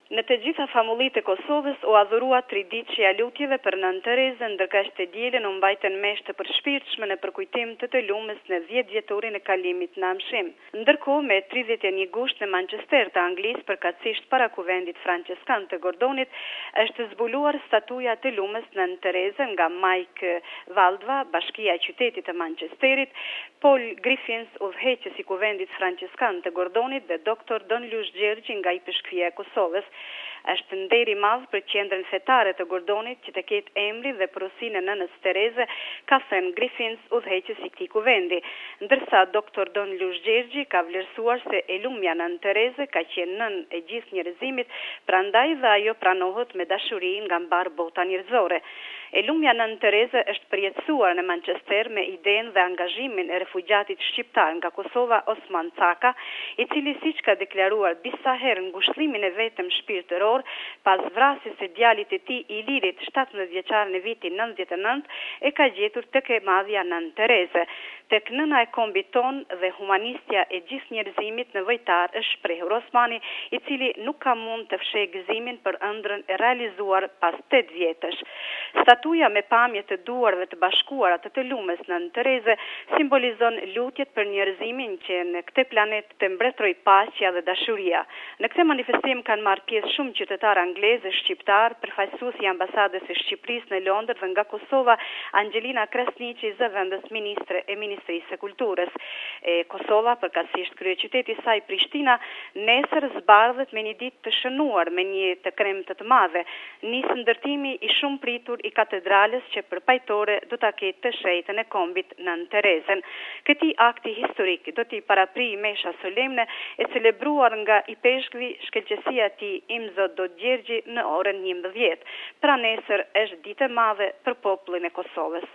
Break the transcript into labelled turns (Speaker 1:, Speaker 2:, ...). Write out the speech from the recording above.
Speaker 1: Në të gjitha famullitë e Kosovës u adhurua triditësia e lutjeve për Nën Terezën, ndërkaq të dielën u mbajtën meshë të përshpirtshme në përkujtim të lumës në 10 vjetorin e kalimit në Amshim. Ndërkohë, me 31 gusht në Manchester të Anglisë, përkatësisht para kuvendit franceskan të Gordonit, është zbuluar statuja të lumës Nën Terezë nga Mike Valdva, Bashkia e Qytetit të Manchesterit, Paul Griffins, udhëheqës i kuvendit franceskan të Gordonit, dhe Dr. Don Lush Gjergji nga Ipeashkria e Kosovës. Është nder i madh për qendrën fetare të Gordonit që të ketë emri dhe porosinë e nënës Tereze, ka thënë Griffins, udhëheqës i këtij kuvendi, ndërsa Dr. Don Lush Gjergji ka vlerësuar se elumja Nën Tereze ka qenë nën e gjithë njerëzimit, prandaj dhe ajo pranohet me dashuri nga mbar bota njerëzore. Elumja Nën Tereze është përjetësuar në Manchester me idenë dhe angazhimin e refugjatit shqiptar nga Kosova Osman Caka, i cili siç ka deklaruar disa herë ngushëllimin e vetëm shpirtëror pas vrasjes së djalit të tij Ilirit, 17 vjeçar në vitin 99, e ka gjetur tek e madhja Nën Tereze. Tek nëna e kombit ton dhe humanistja e gjithë njerëzimit nevojtar është shprehur Osmani, i cili nuk ka mund të fshehë gëzimin për ëndrrën e realizuar pas 8 vjetësh. Statuja me pamje të duarve të bashkuara të lumës Nën Tereze simbolizon lutjet për njerëzimin që në këtë planet të mbretërojë paqja dhe dashuria. Në këtë manifestim kanë marrë pjesë shumë qytetarë anglezë, shqiptar, përfaqësuesi i ambasadës së Shqipërisë në Londër dhe nga Kosova, Angelina Krasniqi, zëvendës ministre e Ministrisë së Kulturës. Kosova, përkatësisht kryeqyteti i saj Prishtina, nesër zbardhet me një ditë të shënuar me një të kremtë të madhe. Nis ndërtimi i shumë pritur i katedrales që përpajtore do ta ketë të shenjtën e kombit Nën Terezën. Këtij akti historik do t'i paraprijë mesha solemne e celebruar nga i peshkvi shkëlqësia e tij Imzot Dot Gjergji në orën 11. Pra nesër është ditë e madhe për popullin e Kosovës.